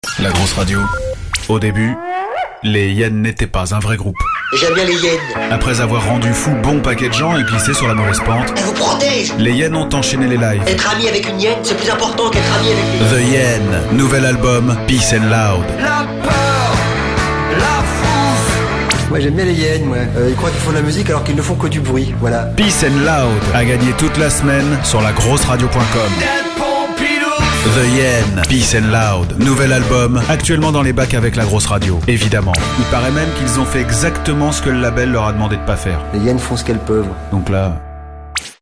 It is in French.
La grosse radio. Au début, les Hyènes n'étaient pas un vrai groupe. J'aime bien les hyènes. Après avoir rendu fou bon paquet de gens et glissé sur la mauvaise pente, Elle vous protège. les Hyènes ont enchaîné les lives. Être ami avec une hyène, c'est plus important qu'être ami avec les... The Hyènes, nouvel album, Peace and Loud. La peur, la frousse. Moi j'aime bien les hyènes, moi. Ils croient qu'ils font de la musique alors qu'ils ne font que du bruit, voilà. Peace and Loud a gagné toute la semaine sur lagrosseradio.com. Des Pompidou. The Hyènes, Peace and Loud, nouvel album, actuellement dans les bacs avec la grosse radio, évidemment. Il paraît même qu'ils ont fait exactement ce que le label leur a demandé de pas faire. Les hyènes font ce qu'elles peuvent. Donc là,